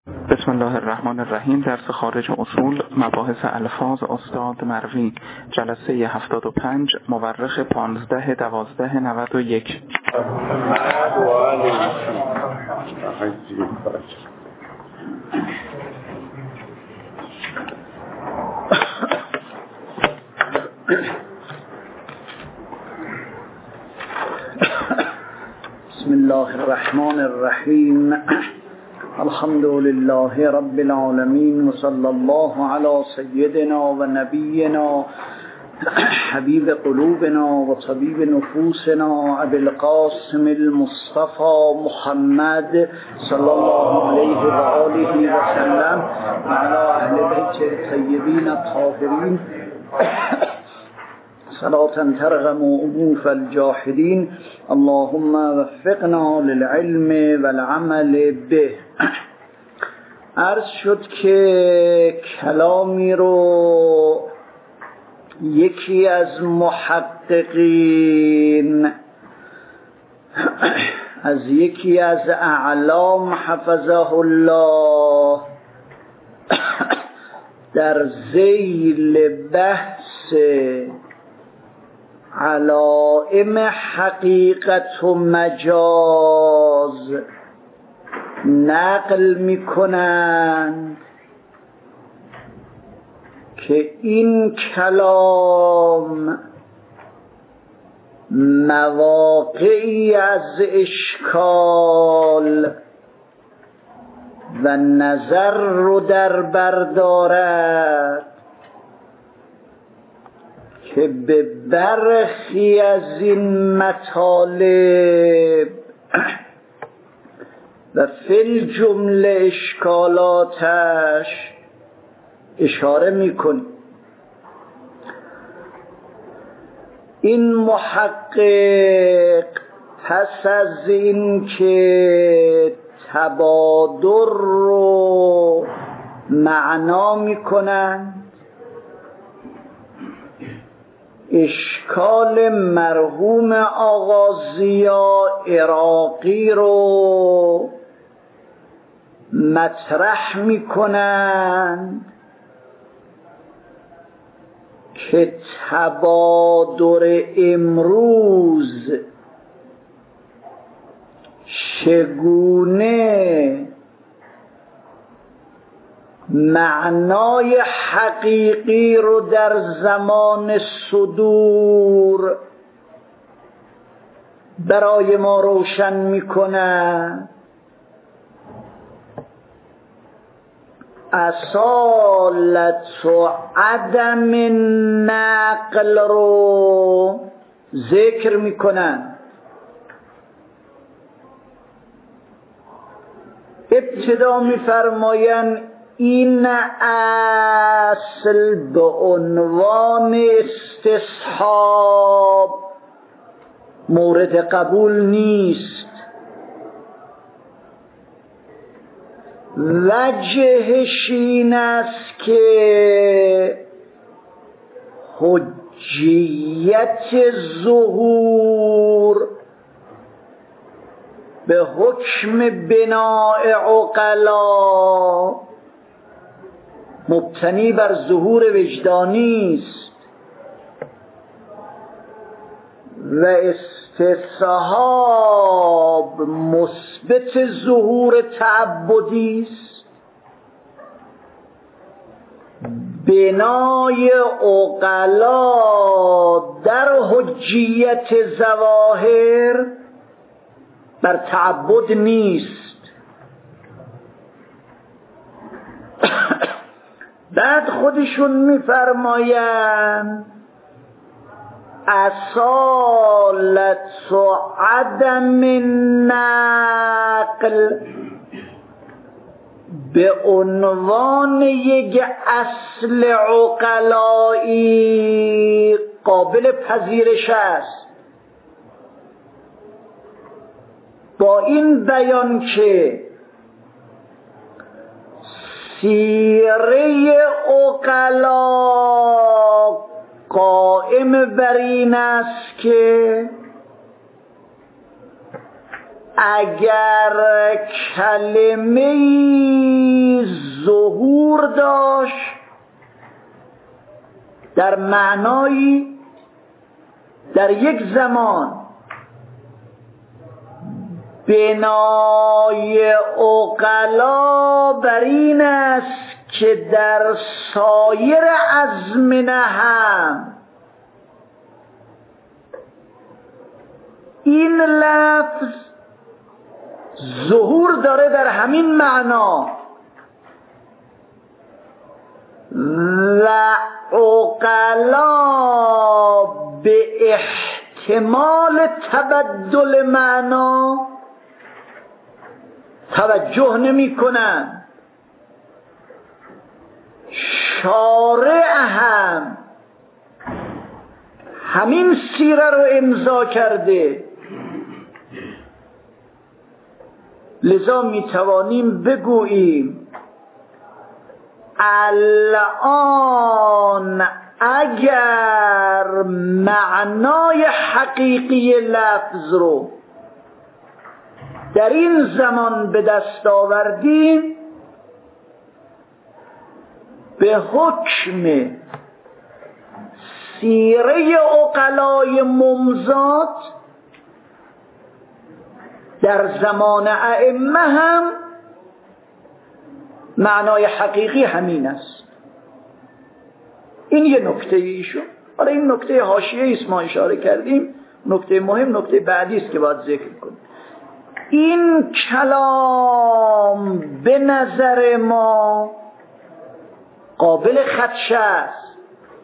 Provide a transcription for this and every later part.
بسم الله الرحمن الرحیم. درس خارج اصول مباحث الفاظ استاد مروی، جلسه 75، مورخ 15/12/91. بسم الله الرحمن الرحیم. الحمد لله رب العالمین و صلی الله علی سیدنا و نبینا حبیب قلوبنا و طبیب نفوسنا ابی القاسم المصطفى محمد صلی الله علیه و آله و سلم و علی اهل بیت الطیبین الطاهرین صلاة ترغم انوف الجاحدین. اللهم وفقنا للعلم والعمل به. عرض شد که کلامی رو یکی از محققین از یکی از اعلام حفظه الله در ذیل بحث علائم حقیقت و مجاز نقل میکنند که این کلام مواقعی از اشکال و نظر رو در بر دارد که به برخی از این مطالب و فی الجمله اشکالاتش اشاره میکنیم. این محقق پس از این که تبادر رو معنا میکنند، اشکال مرحوم آقا ضیا عراقی رو مطرح میکنند که تبادر امروز چگونه معنای حقیقی رو در زمان صدور برای ما روشن میکنه. اصالت و عدم نقل رو ذکر میکنن. ابتدا میفرماین این اصل به عنوان استصحاب مورد قبول نیست. وجهش این است که حجیت ظهور به حکم بناء عقلا مبتنی بر ظهور وجدانی است و استصحاب مثبت ظهور تعبدی است. بنای عقلا در حجیت ظواهر بر تعبد نیست. بعد خودشون میفرمایند اصالت و عدم نقل به عنوان یک اصل عقلایی قابل پذیرش است. با این بیان که سیره عقلا قائم بر این است که اگر کلمه‌ای داشت در معنایی در یک زمان بنای عقلا بر این است که در سایر ازمنه هم این لفظ ظهور داره در همین معنا و عقلا به احتمال تبدل معنا توجه نمی کنن. شارع هم همین سیره رو امضا کرده، لذا می توانیم بگوییم الان اگر معنای حقیقی لفظ رو در این زمان به دست آوردیم، به حکم سیره عقلای ممزاد در زمان ائمه هم معنای حقیقی همین است. این یه نکته ایشون. حالا این نکته حاشیه‌ای است، ما اشاره کردیم. نکته مهم نکته بعدی است که باید ذکر کنیم. این کلام به نظر ما قابل خدشه است.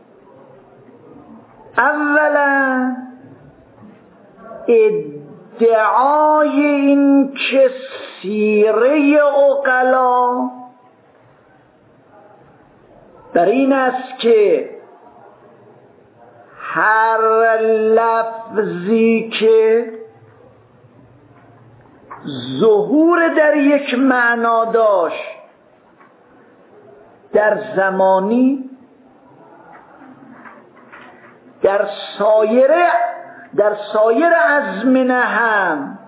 اولا ادعای این که سیره عقلا در این است که هر لفظی که ظهور در یک معنا داشت در زمانی در سایر ازمنه هم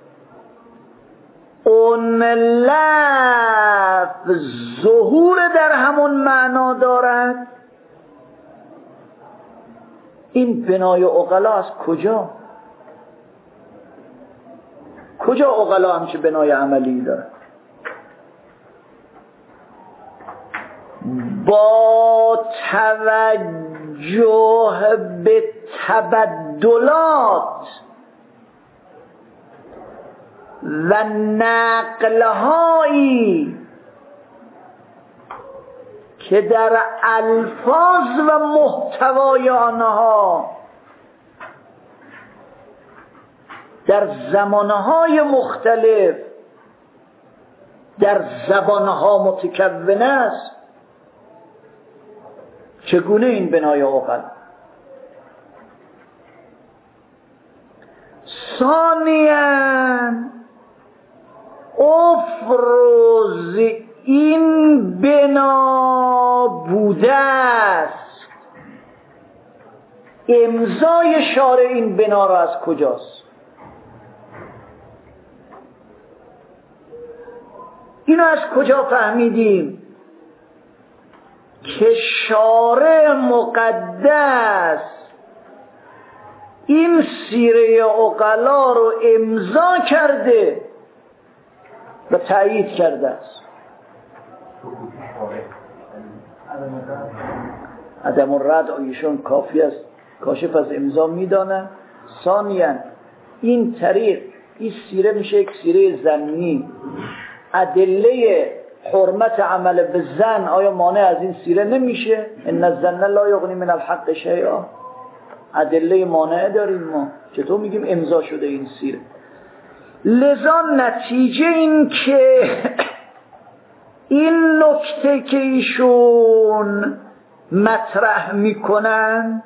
اون لفظ ظهور در همون معنا دارد. این بنای عقلا از کجا عقلا همچه بنای عملی دارد؟ با توجه به تبدلات و نقلهایی که در الفاظ و محتوای آنها در زمانهای مختلف در زبانها متکون است، چگونه این بنای عقل؟ ثانیاً افرز این بنا بوده است، امضای شارع این بنا را از کجاست؟ اینو از کجا فهمیدیم که شارع مقدس این سیره عقلا رو امضا کرده و تأیید کرده است؟ عدم الرد ایشون کافی است، کاشف از امضا میدانه. ثانیاً این طریق این سیره میشه یک سیره ضمنی. ادله حرمت عمل به ظن آیا مانع از این سیره نمیشه؟ ان الظن لا یغنی من الحق شیئا. ادله مانع داریم ما، چطور میگیم امضا شده این سیره؟ لذا نتیجه این که این نکته که ایشون مطرح میکنن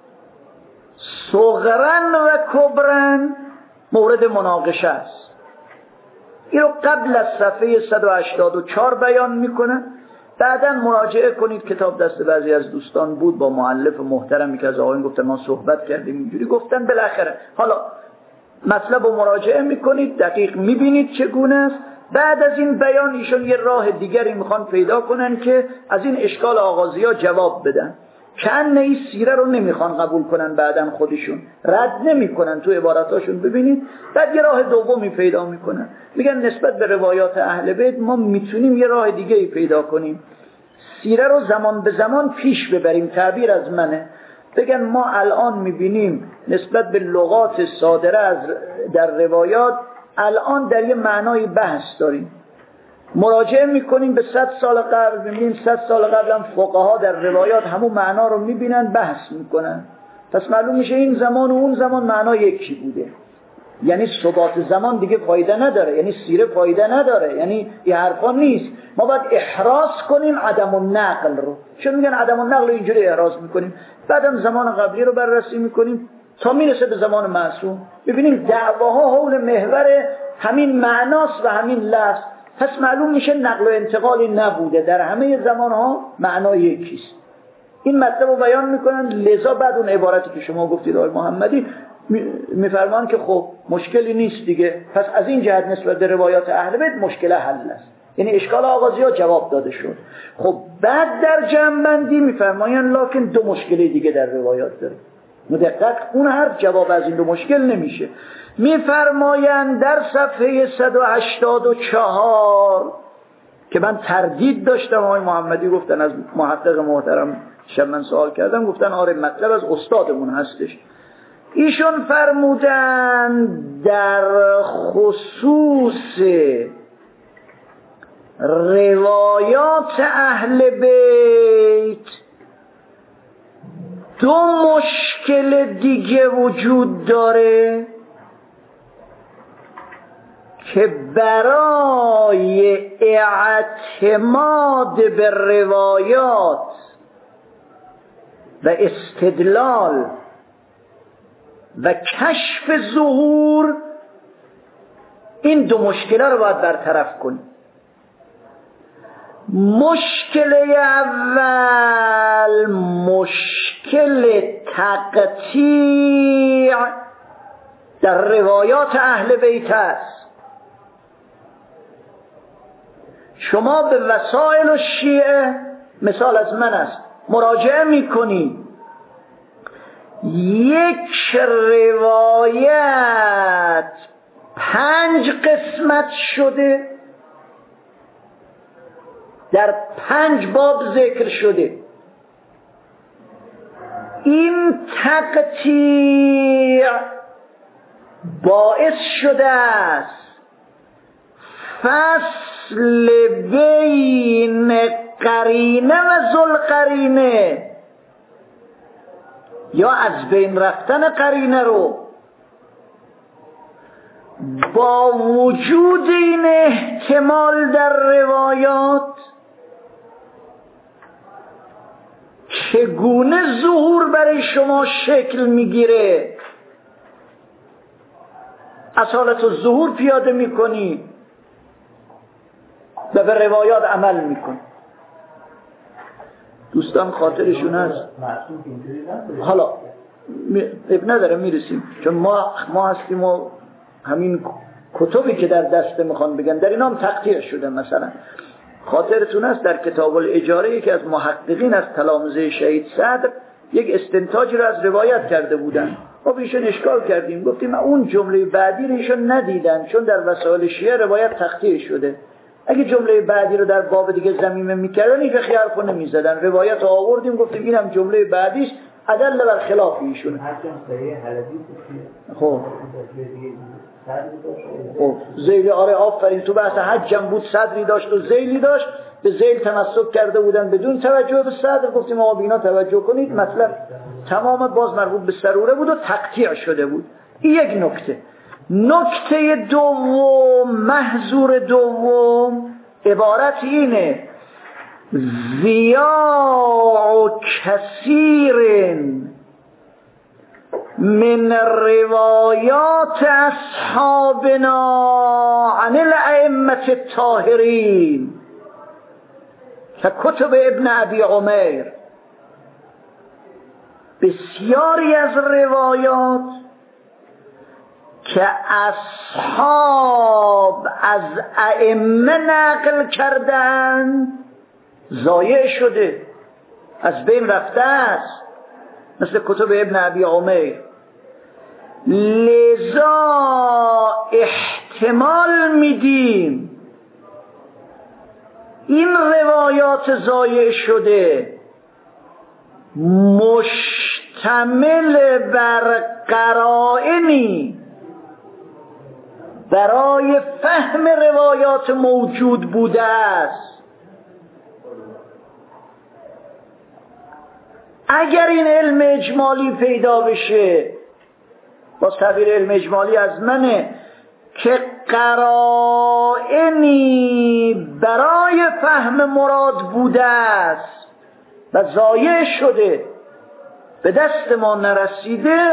صغرن و کبرن مورد مناقشه است. این رو قبل از صفحه 184 بیان میکنن. بعداً مراجعه کنید، کتاب دست بعضی از دوستان بود با مؤلف محترمی که از آقایون گفتن ما صحبت کردیم اینجوری گفتن، بالاخره حالا مطلب رو مراجعه میکنید، دقیق میبینید چگونه است. بعد از این بیان ایشون یه راه دیگری میخوان پیدا کنن که از این اشکال آغازی‌ها جواب بدن. کأن این سیره رو نمیخوان قبول کنن، بعدن خودشون رد نمیکنن تو عباراتاشون. ببینید بعد یه راه دومی پیدا میکنن، میگن نسبت به روایات اهل بیت ما میتونیم یه راه دیگه ای پیدا کنیم، سیره رو زمان به زمان پیش ببریم. تعبیر از منه، بگن ما الان میبینیم نسبت به لغات صادره در روایات الان در یه معنای بحث داریم، مراجعه میکنیم به 100 سال قبل، میبینیم 100 سال قبل هم فقها در روایات همون معنا رو میبینن، بحث میکنن. پس معلوم میشه این زمان و اون زمان معنا یکی بوده. یعنی ثبات زمان دیگه فایده نداره، یعنی سیره فایده نداره، یعنی این حرفا نیست. ما باید احراز کنیم عدم النقل رو. چون میگن عدم النقل رو اینجوری احراز میکنیم، بعدم زمان قبلی رو بررسی میکنیم تا میرسه به زمان معصوم. ببینیم دعواها حول محور همین معناست و همین لفظ. پس معلوم میشه نقل و انتقالی نبوده، در همه زمانها معنا یکیست. این مطلب رو بیان میکنن. لذا بعد اون عبارتی که شما گفتید آقای محمدی میفرمان که خب مشکلی نیست دیگه، پس از این جهت نسبت به روایات اهل بیت مشکل حل است، یعنی اشکال آغازی ها جواب داده شد. خب بعد در جمع‌بندی میفرمایند لکن دو مشکل دیگه در روایات داره. مدقق اون حرف جواب از این دو مشکل نمیشه. میفرمایند در صفحه 184 که من تردید داشتم، آقای محمدی گفتن از محقق محترم شب من سوال کردم، گفتن آره مطلب از استادمون هستش. ایشون فرمودن در خصوص روایات اهل بیت دو مشکل دیگه وجود داره که برای اعتماد به روایات و استدلال و کشف ظهور این دو مشکل رو باید برطرف کنیم. مشکل اول مشکل تقطیع در روایات اهل بیت است. شما به وسائل الشیعه مثال از من است مراجعه میکنی، یک روایت 5 قسمت شده، در 5 باب ذکر شده. این تقطیع باعث شده است فصل بین قرینه و ذوالقرینه یا از بین رفتن قرینه رو با وجود این احتمال در روایات چگونه ظهور برای شما شکل میگیره، اصالت الظهور پیاده میکنی و به روایات عمل میکنی. دوستان خاطرشون هست؟ حالا اب نداره میرسیم، چون ما هستیم و همین کتبی که در دسته میخوان بگن در اینا هم تقطیع شده. مثلا خاطرتون هست در کتاب الاجاره یکی از محققین از تلامذه شهید صدر یک استنتاجی رو از روایت کرده بودن. ما ایشون اشکال کردیم، گفتیم اون جمله بعدی رو ایشون ندیدن چون در وسائل شیعه روایت تقطیع شده. اگه جمله بعدی رو در باب دیگه ضمیمه میکردن این فقهی حرفو نمیزدن. روایت رو آوردیم گفتیم اینم جمله بعدیش عدل بر خلاف ایشون. خب ذیلی آره آفرین، تو بحث حجم بود صدری داشت و ذیلی داشت، به ذیل تمسک کرده بودن بدون توجه به صدر. گفتیم آقا بینا توجه کنید، مطلب تمام باز مربوط به سروره بود و تقطیع شده بود. این یک نکته. نکته دوم، محظور دوم عبارت اینه: ضیاع کثیر من روایات اصحابنا عن الائمه الطاهرین کتب ابن ابی عمیر. بسیاری از روایات که اصحاب از ائمه نقل کردن ضایع شده، از بین رفته است، مثل کتب ابن ابی عمر. لذا احتمال میدیم این روایات ضایع شده مشتمل بر قرائنی برای فهم روایات موجود بوده است. اگر این علم اجمالی پیدا بشه، با تعبیر علم اجمالی از منه، که قرائنی برای فهم مراد بوده است و ضایع شده، به دست ما نرسیده،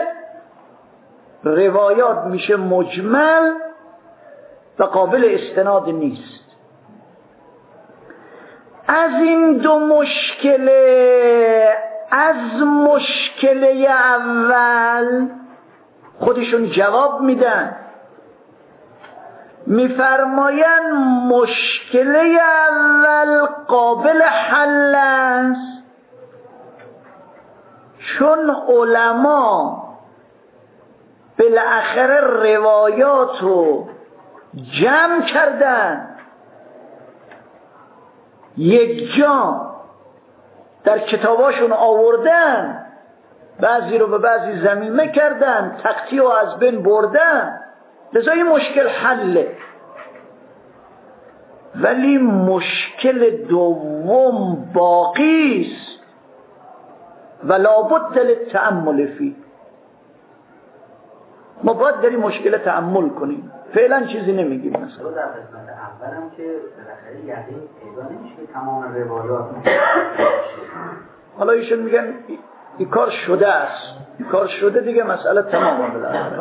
روایات میشه مجمل و قابل استناد نیست. از این دو مشکله، از مشکله اول خودشون جواب میدن، میفرماین مشکله اول قابل حل است، چون علما بالاخره روایات رو جمع کردن، یک جا در کتاباشون آوردن، بعضی رو به بعضی ضمیمه کردن، تقطیع و از بین بردن، لذا این مشکل حله. ولی مشکل دوم باقی است و لابد للتأمل فيه. ما باید در این مشکل تأمل کنیم، فعلا چیزی نمیگیم. مثلا در قسمت اولم که بالاخره یقین پیدا نمیشه که تمام روایات حالا ایشون میگن این کار شده است، این کار شده دیگه، مسئله تمام بالاخره.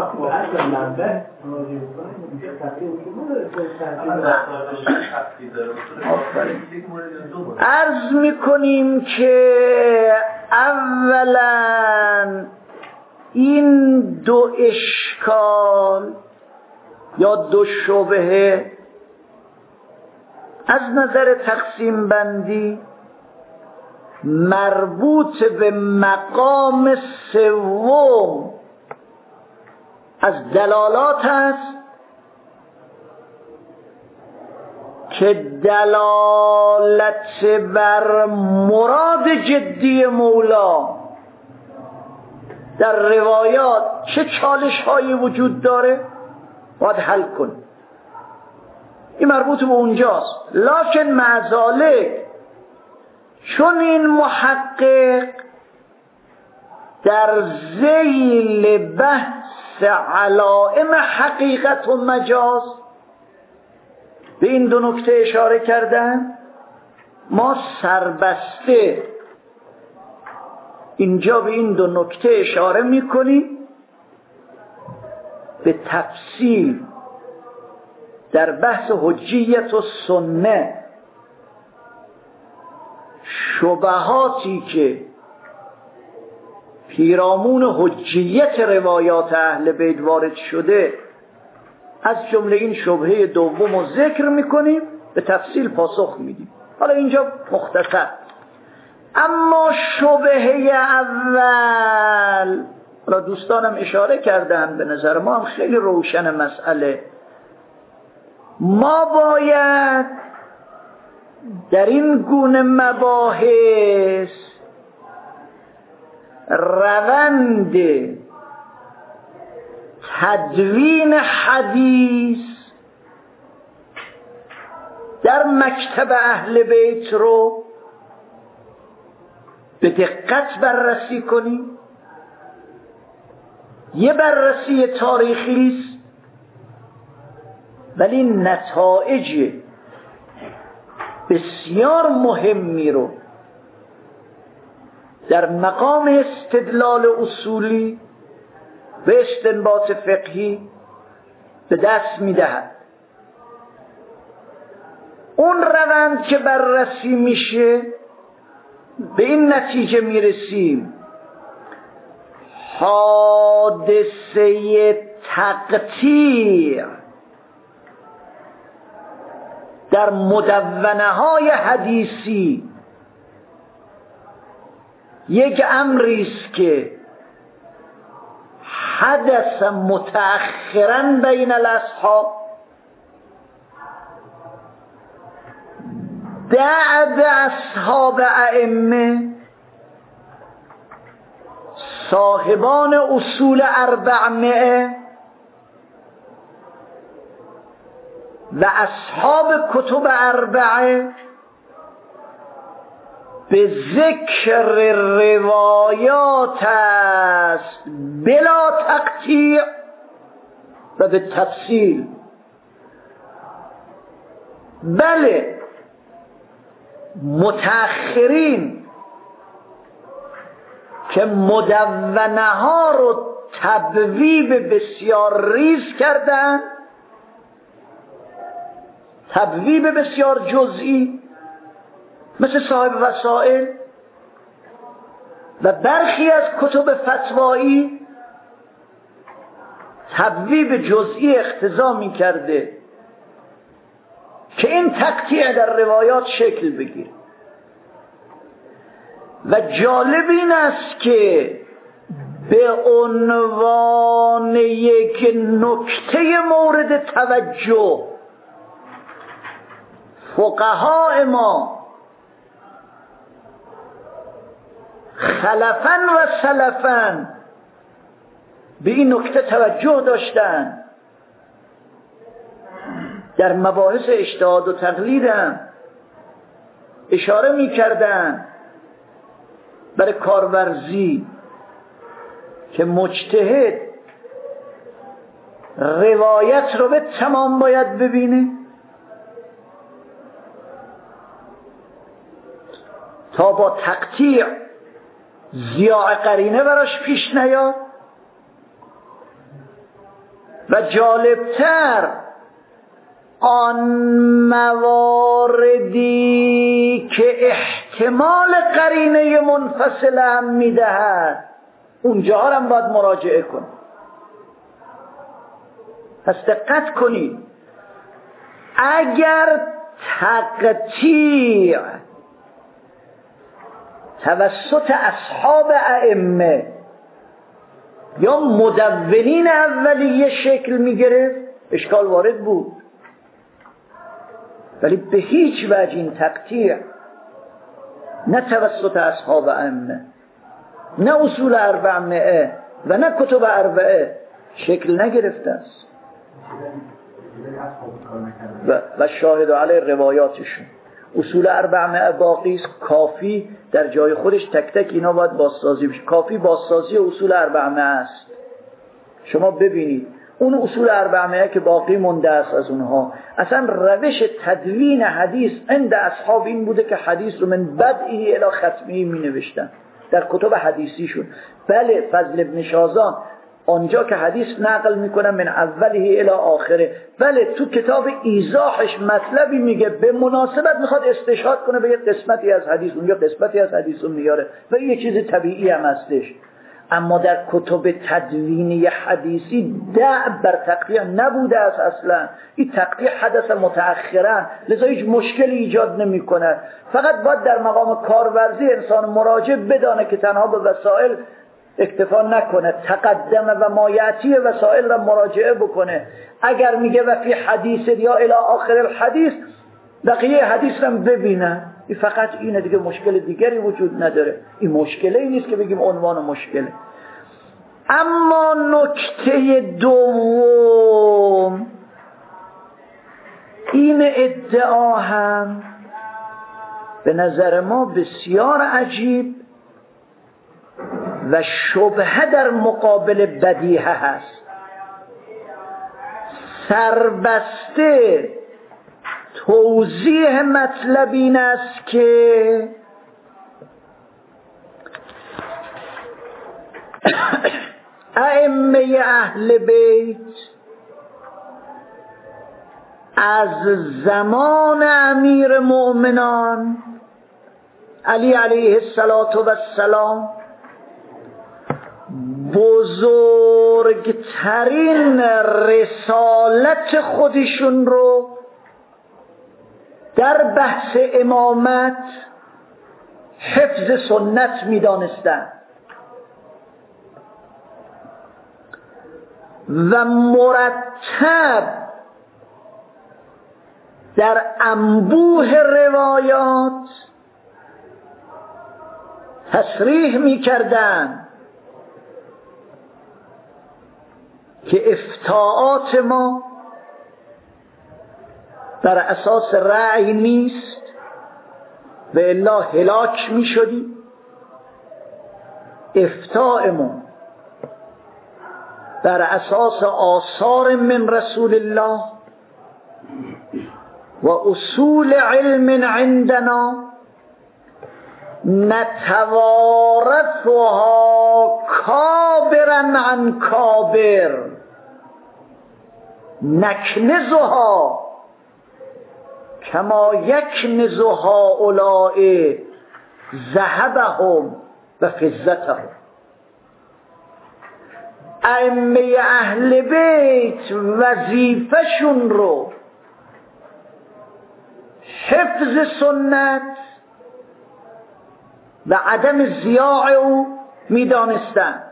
عرض میکنیم که اولا این دو اشکال یا دو شبهه از نظر تقسیم بندی مربوط به مقام سوم از دلالات است که دلالت بر مراد جدی مولا در روایات چه چالش هایی وجود داره باید حل کن. این مربوط به اونجاست. لکن معذالک چون این محقق در ذیل بحث علائم حقیقت و مجاز به این دو نکته اشاره کردن، ما سربسته اینجا به این دو نکته اشاره میکنیم، به تفصیل در بحث حجیت و سنه شبهاتی که پیرامون حجیت روایات اهل بیت وارد شده، از جمله این شبهه دوم رو ذکر میکنیم، به تفصیل پاسخ میدیم. حالا اینجا مختصر. اما شبهه اول، حالا دوستانم اشاره کردن، به نظر ما هم خیلی روشن مسئله، ما باید در این گونه مباحث روند تدوین حدیث در مکتب اهل بیت رو به دقت بررسی کنیم. یه بررسی تاریخی است، ولی نتایج بسیار مهمی رو در مقام استدلال اصولی به استنباط فقهی به دست میدهد. اون روند که بررسی میشه به این نتیجه میرسیم حادثه تقطیع در مدونه های حدیثی یک امری است که حدث متأخراً بین الاصحاب بعد اصحاب ائمه صاحبان اصول 400 و اصحاب کتب 4 به ذکر روایات است بلا تقطیع و به تفصیل. بله متأخرین که مدونه ها رو تبویب بسیار ریز کردن، تبویب بسیار جزئی مثل صاحب وسائل و برخی از کتب فتوایی تبویب جزئی اقتضا می کرده که این تقطیع در روایات شکل بگیره. و جالب این است که به عنوان یک نکته مورد توجه فقهای ما خلفاً و سلفاً به این نکته توجه داشتند. در مباحث اجتهاد و تقلید هم اشاره می کردن برای کارورزی که مجتهد روایت رو به تمام باید ببینه تا با تقطیع ضیاع قرینه براش پیش نیاد. و جالبتر آن مواردی که احتمال قرینه منفصل هم میدهد اونجا هم باید مراجعه کن. پس دقت کنید، اگر تقطیع توسط اصحاب ائمه یا مدونین اولیه شکل میگرفت اشکال وارد بود، ولی به هیچ وجه این تقطیع نه توسط اصحاب ائمه نه اصول 400 و نه کتب 4 شکل نگرفته است و شاهد علی روایاتشون. اصول 400 باقی است، کافی در جای خودش تک تک اینا باید بازسازی بشه. کافی بازسازی اصول 400 است. شما ببینید اون اصول 400 که باقی مونده است از اونها، اصلا روش تدوین حدیث عند اصحاب این بوده که حدیث رو من بدئی الی ختمی می نوشتن در کتب حدیثیشون. بله فضل ابن شازان آنجا که حدیث نقل میکنه من اوله الی آخره، بله تو کتاب ایضاحش مطلبی میگه به مناسبت میخواد استشهاد کنه به یک قسمتی از حدیث، اونجا قسمتی از حدیث رو میاره و این یک چیز طبیعی هم هستش. اما در کتب تدوینی حدیثی دع بر تقطیع نبوده است اصلا. این تقطیع حدث متأخرا، لذا هیچ مشکلی ایجاد نمی کند. فقط باید در مقام کارورزی انسان مراجع بدانه که تنها به وسائل اکتفا نکنه، تقدم و مایعتی وسائل را مراجعه بکنه. اگر میگه و فی حدیث یا الی آخر الحدیث بقیه حدیث را ببینه، این فقط اینه دیگه، مشکل دیگری وجود نداره. این مشکلی نیست که بگیم عنوان مشکله. اما نکته دوم، این ادعا هم به نظر ما بسیار عجیب و شبهه در مقابل بدیهه هست. سربسته توضیح مطلب این است که ائمه اهل بیت از زمان امیر مؤمنان علی علیه السلام بزرگترین رسالت خودشون رو در بحث امامت حفظ سنت می‌دانستند و مرتب در انبوه روایات تصریح می‌کردند که افتاعات ما بر اساس رأی نیست و الا هلاک می شدیم. افتاعمون بر اساس آثار من رسول الله و اصول علم عندنا نتوارثها کابرا عن کابر نکنزها کما یکنز هؤلاء ذهبهم و فضتهم. ائمه اهل بیت وظیفه‌شون رو حفظ سنت و عدم ضیاع او می‌دانستند.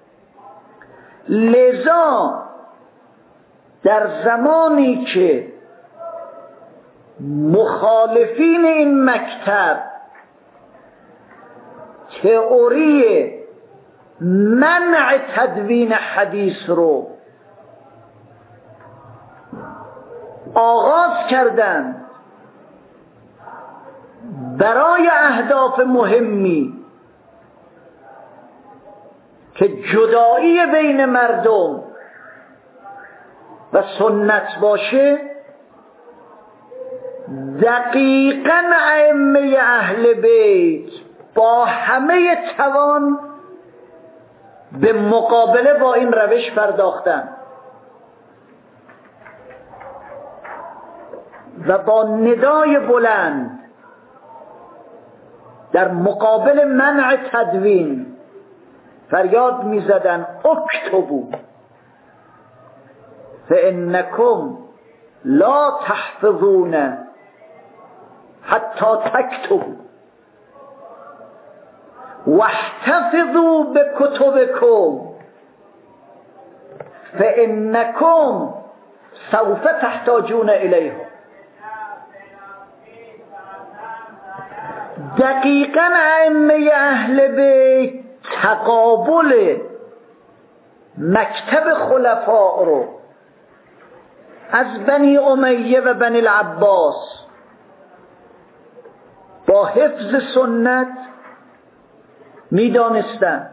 لذا در زمانی که مخالفین این مکتب تئوری منع تدوین حدیث رو آغاز کردند برای اهداف مهمی که جدایی بین مردم و سنت باشه، دقیقاً ائمه اهل بیت با همه توان به مقابله با این روش پرداختند و با ندای بلند در مقابل منع تدوین فریاد می‌زدند اکتبوا فانکم لا تحفظون حتی تکتبوا واحتفظوا بکتبکم فانکم سوف تحتاجون الیه. دقیقاً ائمه اهل بیت تقابل مکتب خلفاء رو از بنی امیه و بنی العباس با حفظ سنت می‌دانستند.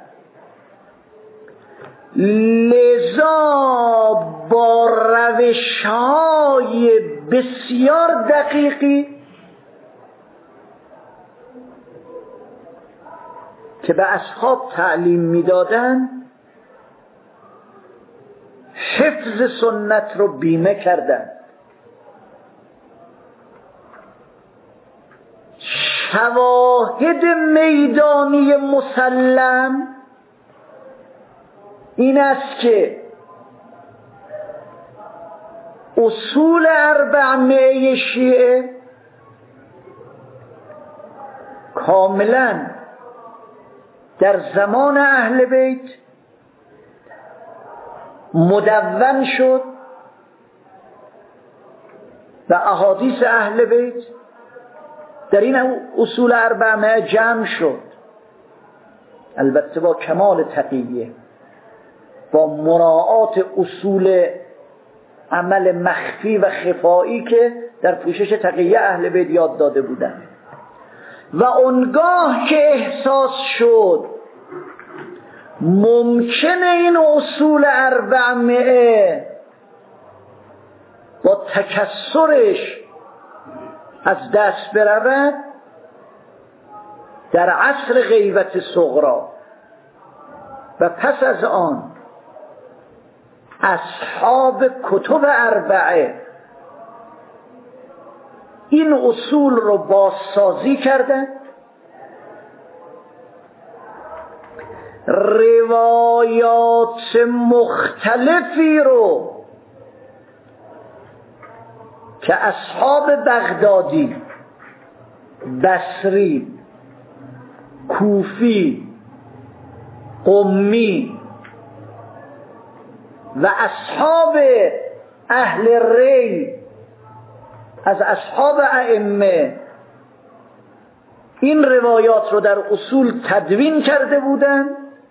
لذا با روش‌های بسیار دقیقی که به اصحاب تعلیم می‌دادند حفظ سنت رو بیمه کردند. شواهد میدانی مسلم این است که اصول اربعه شیعه کاملا در زمان اهل بیت مدون شد و احادیث اهل بیت در این اصول اربعه جمع شد، البته با کمال تقیه، با مراعات اصول عمل مخفی و خفایی که در پوشش تقیه اهل بیت یاد داده بودند. و اونگاه که احساس شد ممکنه این اصول اربعه با تکثرش از دست برود، در عصر غیبت صغرا و پس از آن اصحاب کتب اربعه این اصول رو بازسازی کردند روایات مختلفی رو که اصحاب بغدادی، بصری، کوفی، قمی و اصحاب اهل ری از اصحاب ائمه این روایات رو در اصول تدوین کرده بودند.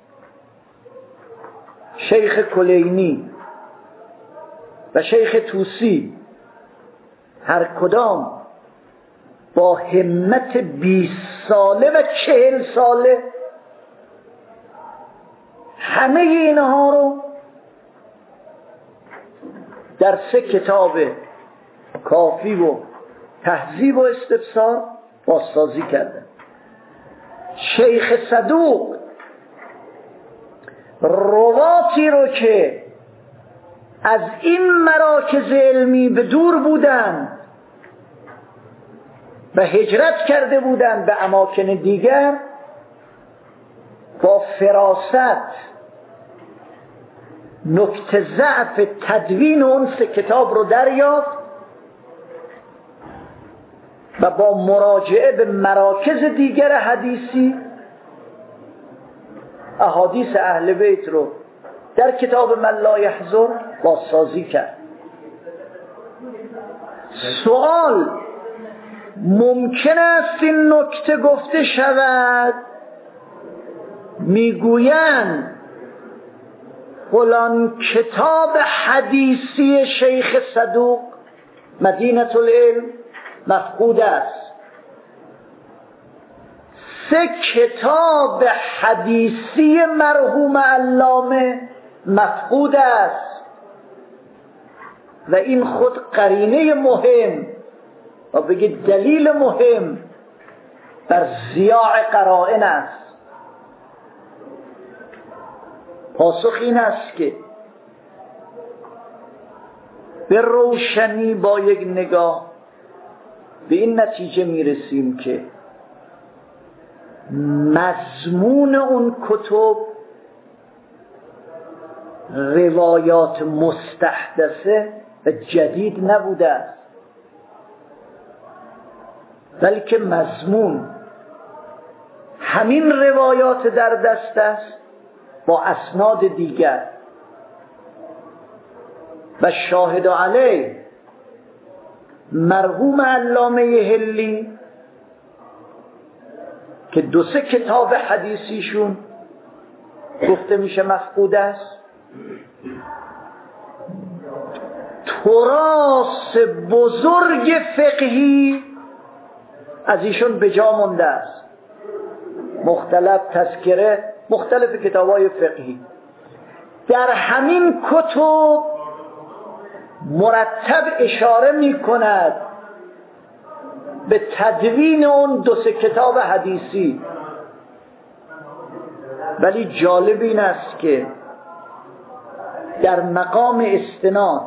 شیخ کلینی و شیخ توسی هر کدام با همت 20 ساله و 40 ساله همه اینها رو در 3 کتاب کافی و تهذیب و استفسار بازسازی کردن. شیخ صدوق رواتی رو که از این مراکز علمی به دور بودند و هجرت کرده بودند به اماکن دیگر، با فراست نکته ضعف تدوین اون 3 کتاب رو دریافت و با مراجعه به مراکز دیگر حدیثی احادیث اهل بیت رو در کتاب من لا یحضر بازسازی کرد. سوال: ممکن است این نکته گفته شود میگویند فلان کتاب حدیثی شیخ صدوق مدینة العلم مفقود است، 3 کتاب حدیثی مرحوم علامه مفقود است و این خود قرینه مهم و بگید دلیل مهم بر ضیاع قرائن است. پاسخ این است که به روشنی با یک نگاه به این نتیجه میرسیم که مضمون اون کتب روایات مستحدثه و جدید نبوده است، بلکه مضمون همین روایات در دست است با اسناد دیگر و شاهد علیه مرحوم علامه حلی که 2-3 کتاب حدیثیشون گفته میشه مفقود است، تراث بزرگ فقهی از ایشون به جا مونده است. مختلف تذکره، مختلف کتاب‌های فقهی در همین کتب مرتب اشاره می‌کند به تدوین اون 2-3 کتاب حدیثی. ولی جالب این است که در مقام استناد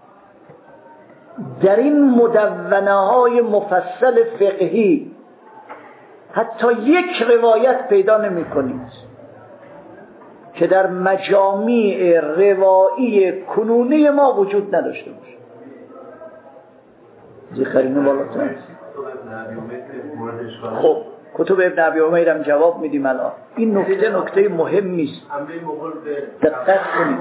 در این مدونه‌های مفصل فقهی حتی یک روایت پیدا نمی‌کنید که در مجامع روایی کنونی ما وجود نداشته باشه. زیخرینه بالاتر است. خب کتب ابن ابی عمیر هم جواب میدیم الان. این نکته مهمی است. دقت کنید.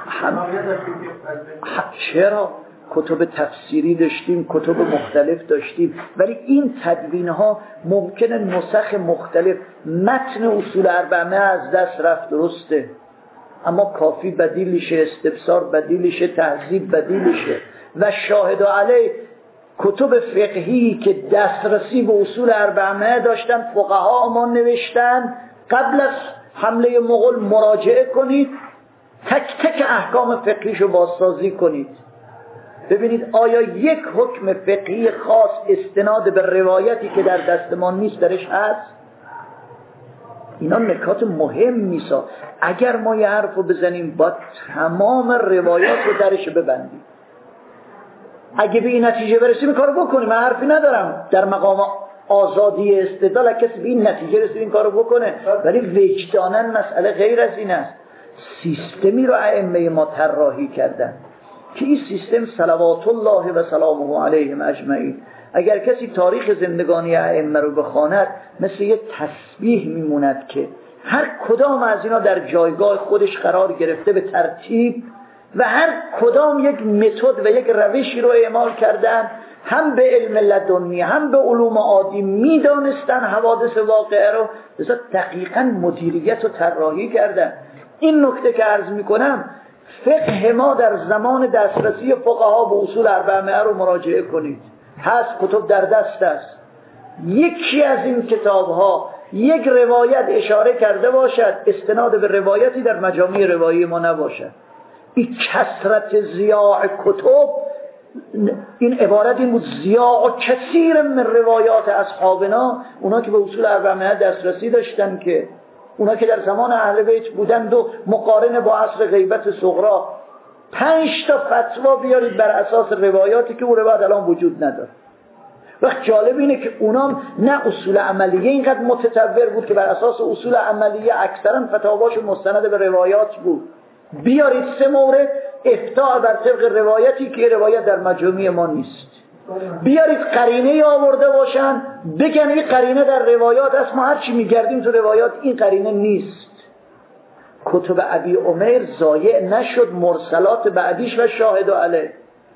چرا کتب تفسیری داشتیم، کتب مختلف داشتیم، ولی این تدوین ها ممکنه نسخ مختلف، متن اصول اربعه از دست رفت، درسته، اما کافی بدیلشه، استفسار بدیلشه، تهذیب بدیلشه و شاهد علی کتب فقهی که دسترسی به اصول اربعه داشتن فقها ما نوشتن. قبل از حمله مغول مراجعه کنید، تک تک احکام فقهیشو بازسازی کنید، ببینید آیا یک حکم فقهی خاص استناد به روایتی که در دستمان نیست درش هست. اینا نکات مهم نیست. اگر ما یه حرف رو بزنیم باید تمام روایات رو درش ببندیم. اگه به این نتیجه برسیم کارو بکنیم، من حرفی ندارم، در مقام آزادی استدلال، کسی به این نتیجه رسید این کارو بکنه، ولی وجداناً مسئله غیر از این است. سیستمی رو ائمه ما طراحی کردن که این سیستم صلوات الله و سلامه علیهم اجمعین، اگر کسی تاریخ زندگانی ائمه رو بخواند مثل یه تسبیح میموند که هر کدام از اینا در جایگاه خودش قرار گرفته به ترتیب و هر کدام یک متد و یک روشی رو اعمال کردن، هم به علم لدنی هم به علوم عادی میدانستن حوادث واقعه رو، بذات دقیقاً مدیریت و طراحی کردن. این نکته که عرض میکنم، فقه ما در زمان دسترسی فقها به اصول اربعه رو مراجعه کنید، هست، کتب در دست است. یکی از این کتاب ها یک روایت اشاره کرده باشد، استناد به روایتی در مجامع روایی ما نباشد. این کثرت ضیاع کتب، این عبارت این بود: ضیاع کثیر من روایات اصحابنا، اونا که به اصول اربعه دسترسی داشتن، که اونا که در زمان اهل بیت بودند و مقارنه با عصر غیبت صغری 5 تا فتوا بیارید بر اساس روایاتی که اون روایت الان وجود نداره. وقت جالب اینه که اونا نه اصول عملیه اینقدر متطور بود که بر اساس اصول عملیه اکثرا فتاواشون مستند به روایات بود. بیارید 3 مورد افتاء بر طبق روایتی که روایت در مجامع ما نیست، بیارید قرینه آورده باشن بگن این قرینه در روایات است، ما هرچی میگردیم تو روایات این قرینه نیست. کتب ابی عمیر ضایع نشد، مرسلات بعدیش و شاهد علیه.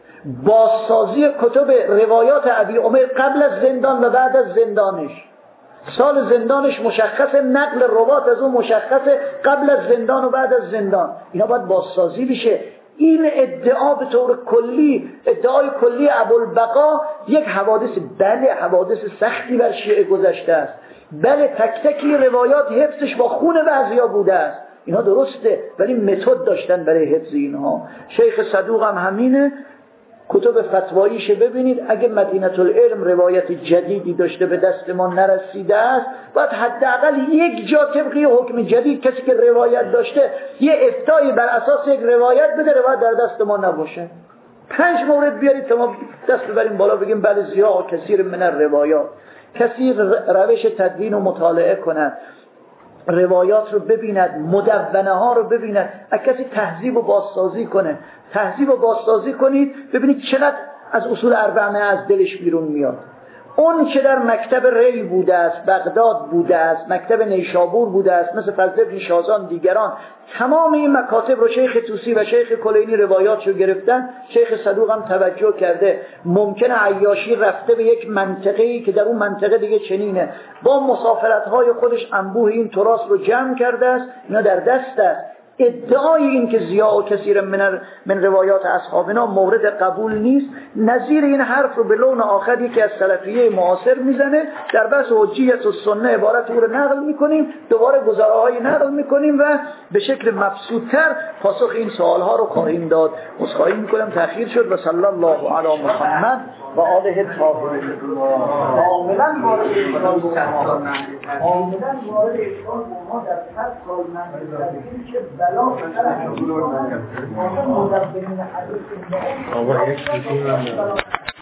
بازسازی کتب روایات ابی عمیر قبل از زندان و بعد از زندانش، سال زندانش مشخصه، نقل روات از اون مشخصه، قبل از زندان و بعد از زندان، اینا باید بازسازی بشه. این ادعا به طور کلی، ادعای کلی ابوالبقا، یک حوادث، بله حوادث سختی بر شیعه گذشته است، بله تک تکی روایات حفظش با خون بعضیا بوده است، اینا درسته، ولی متد داشتن برای حفظ اینها. شیخ صدوق هم همینه، کتب فتواییش ببینید، اگه مدینه العلم روایت جدیدی داشته به دست ما نرسیده است، باید حداقل یک جا طبقی حکم جدید کسی که روایت داشته یه افتایی بر اساس یک روایت بده، روایت در دست ما نباشه. 5 مورد بیارید تا ما دست ببریم بالا بگیم بله ضیاع کثیر من الروایات. کسی روش تدوین و مطالعه کند، روایات رو ببیند، مدونه ها رو ببیند، کسی تهذیب و بازسازی کنه، تهذیب و بازسازی کنید ببینید چقدر از اصول اربعه از دلش بیرون میاد. اون که در مکتب ری بوده است، بغداد بوده است، مکتب نیشابور بوده است، مثل فضل بن شازان دیگران، تمام این مکاتب رو شیخ طوسی و شیخ کلینی روایاتشو گرفتن. شیخ صدوق هم توجه کرده، ممکنه عیاشی رفته به یک منطقه‌ای که در اون منطقه دیگه چنینه، با مسافرت‌های خودش انبوه این تراث رو جمع کرده است، اینا در دست است. ادعای این که ضیاع و کثیر من روایات اصحابنا مورد قبول نیست، نظیر این حرف رو به لون آخری که از سلفیه معاصر میزنه، در بحث حجیت السنه عبارت او رو نقل میکنیم، دوباره گزاره‌های نقل میکنیم و به شکل مبسوط‌تر پاسخ این سوالها رو خواهیم داد. عذرخواهی میکنم تأخیر شد و صلی الله علی محمد و آله الطاهرین. کاملا وارد ما در هر سال من که بلا آقا یک